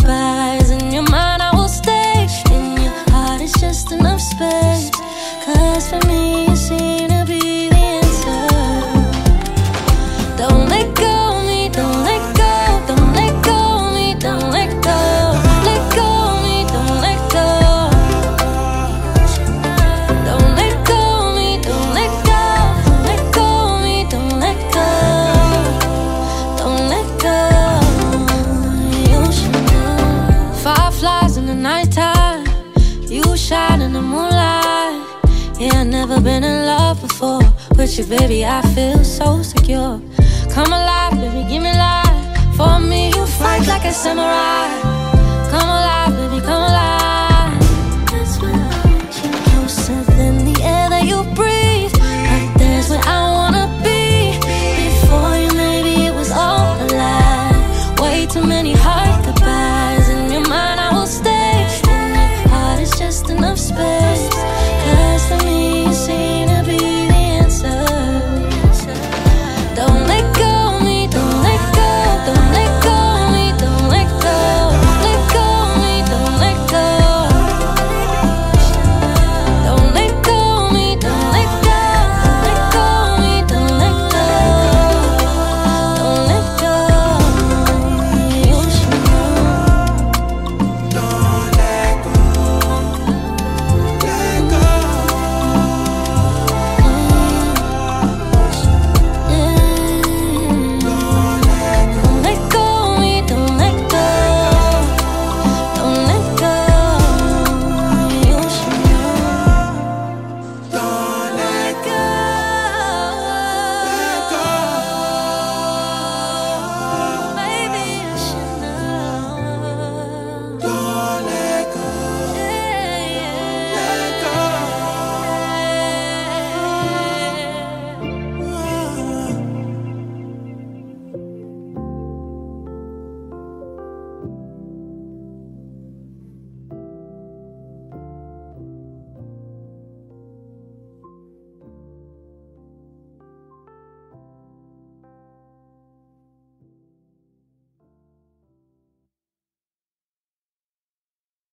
goodbyes. In your mind I will stay, in your heart it's just enough space. Cause for me you seem to be the answer. Don't let go of me, don't let go. Don't let go of me, don't let go. Let go of me, don't let go. Don't let go of me, don't let go. Let go of me, don't let go. Don't let go. You should know. Fireflies in the nighttime, you shine in the moonlight. Yeah, I've never been in love before. With you, baby, I feel so secure. Come alive, baby, give me life. For me, you fight like a samurai.